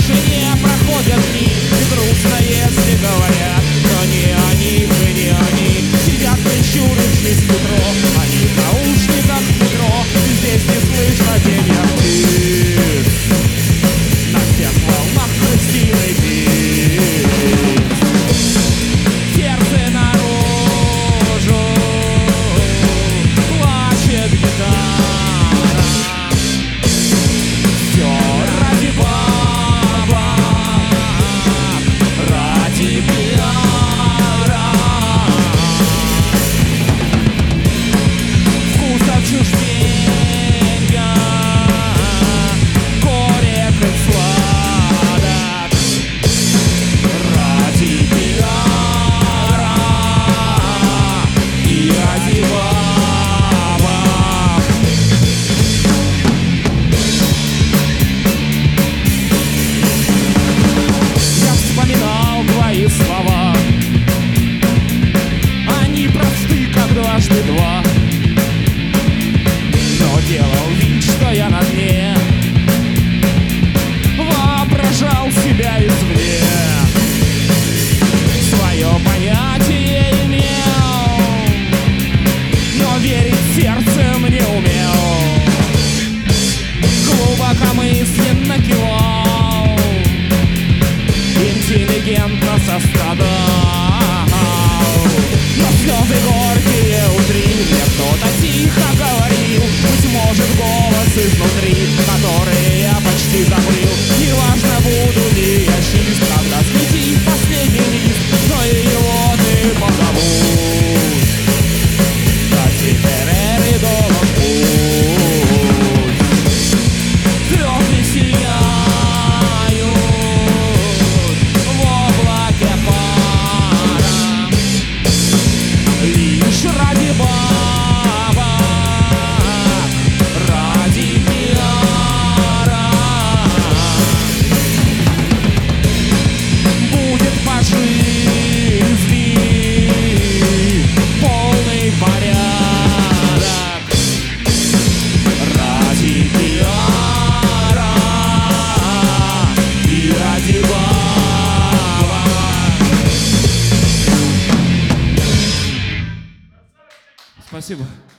тишине проходят дни, и грустно, если говорят, но не они, вы не они. Сидят прищурившись в метро, они в наушниках в метро, и здесь не слышно пения птиц. На всех волнах крысиный бит. Сердце наружу, плачет гитара. Все ради баба, ради пиара. Вкус отчуждения, горек и сладок. Ради пиара и ради баба. Я вспоминал твои слова, они просты, как дважды два, но делал вид, что я на дне, воображал себя извне, свое понятие имел, но верить сердцем не умел. Глубокомысленно кивал, интеллигентно сострадал, но слезы горькие утри мне кто-то тихо говорил, быть может, голос изнутри, который я почти забыл. Неважно, буду ли я чист, когда слетит последний лист, но и его ты позабудь. А теперь долг путь. Звезды сияют в облаке пара, лишь ради баба, ради пиара. Будет по жизни полный порядок. Ради пиара и ради баба. Спасибо.